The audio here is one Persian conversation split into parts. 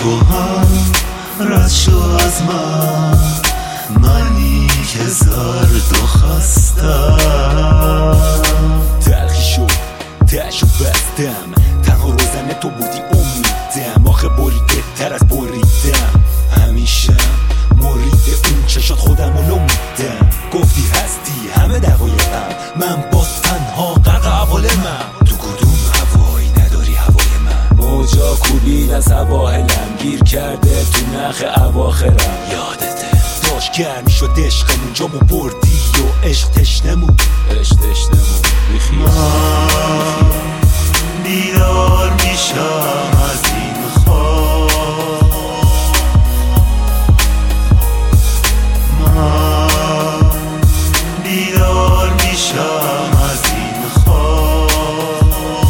تو هم رد شو از من، منی که زرد و خستم. تلخی شد تهشو بستم، تنها روزنه تو بودی امیدم. آخه بریده تر از بریدم، همیشه مرید اون چشات خودم رو میدم. گفتی هستی همه دقایقم، من با تنها غرق عوالمم. تو کدوم هوایی نداری هوای من؟ موجا کوبید از سواحلم، گیر کرده تو نخ اواخرم. یادته داشت گرمی شد عشقمون، جامو بردی و عشق تشنمون. من بیدار میشم از این خواب، من بیدار میشم از این خواب.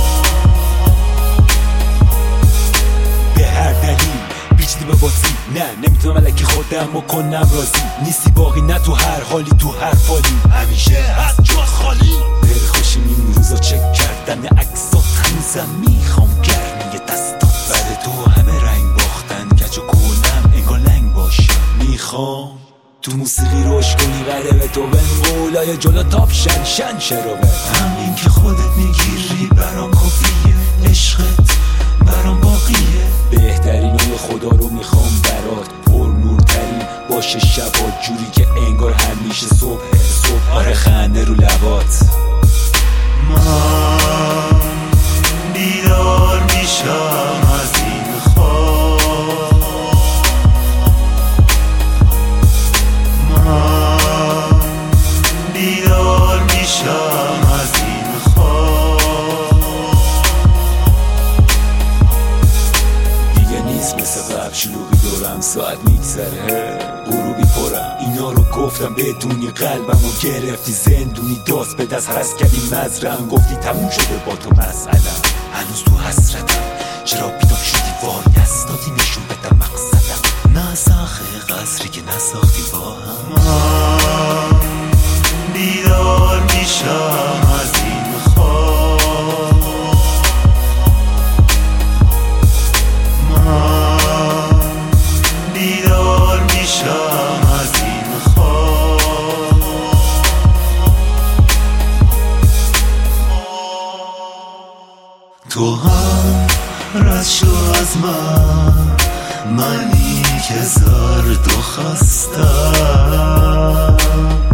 به هر دلیل بیچتی به بازی، نه نمیتونم الکی خودم رو کنم راضی. نیستی باقی نه تو هر حالی تو هر فالی، همیشه هست جات خالی. دل خوشیم این روزا چک کردن عکسات، هنوزم میخوام گرمی دستات. بعد تو همه رنگ باختن، کج و کولم انگار لنگ باشم. میخوام تو موسیقی روش کنی قلب تو، بن قولای جلو تاپ شن شروه. همین که خودت میگیری برام کافیه، عشقت برام باقیه. بهترینای خدا رو میخوام برات، پر نورترین باشه شبات، جوری که انگار همیشه صبح. آره خنده رو لبات. من بیدار میشم از این خواب، من بیدار میشم از این خواب. دیگه نیست مثل قبل شلوغی دورم، ساعت میگذره غروبی پرم. اینا رو گفتم بدونی قلبم رو گرفتی زندونی، دست به دست هست کردی مزرم. گفتی تموم شده با تو مسئلم، هنوز تو حسرتم. چرا بیدار شدی وای دستاتی نشون بدم مقصدم. نه ساخه قصری که نساختی با هم. من بیدار میشم از این خواب، من بیدار میشم از این خواب. تو هم رد شو از من، منی که زرد و خستم.